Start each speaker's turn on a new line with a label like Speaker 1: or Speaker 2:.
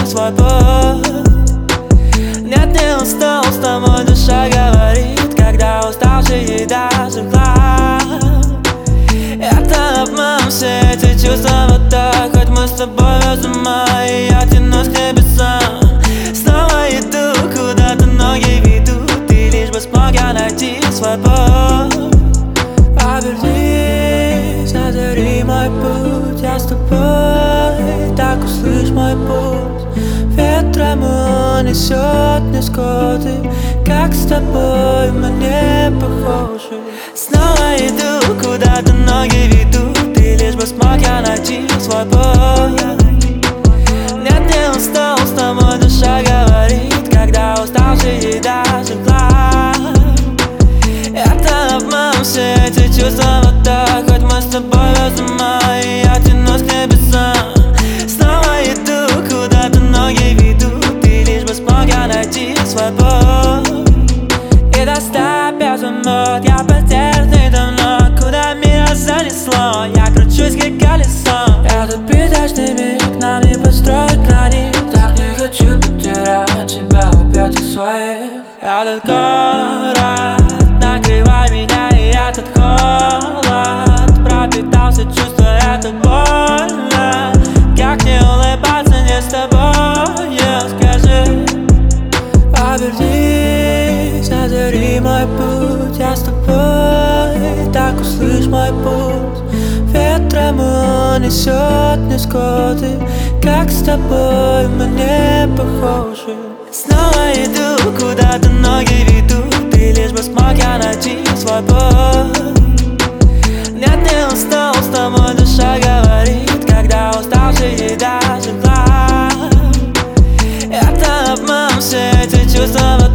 Speaker 1: свой путь. Нет, не устал, с тобой душа говорит, когда уставший и даже глад. Это обман, все эти чувства вот так. Хоть мы с тобой без ума, и я тянусь к небесам. Снова иду, куда-то ноги ведут, и лишь бы смог я найти свой путь. Обернись, озари мой путь, я с тобой, так услышь мой путь. Ветром он несет невзгоды, как с тобой мы не похожи. Снова иду, куда-то ноги ведут, и лишь бы смог я найти свой путь. Нет, не устал, с тобой душа говорит, когда уставший и даже глад. Это обман, все эти чувства вот так. Хоть мы с тобой без ума, и я тянусь к небесам. Снова иду, куда-то ноги ведут, и лишь бы смог я найти свой путь. И доставь без умот, я потерянный давно, куда меня занесло, я кручусь как колесо. Этот пятачный миг нам не построить границ, так не хочу потерять тебя опять из своих. Этот город накрывай меня, и этот холод пропитался чувство, это больно. Как не улыбаться не с тобой, скажи. Обернись, озари мой путь, я с тобой, так услышь мой путь. Ветром он несет невзгоды, как с тобой мы не похожи. Снова иду, куда-то ноги ведут, и лишь бы смог я найти свой путь. Нет, не устал, с тобой душа говорит, когда уставший и даже глад. Это обман, все эти чувства.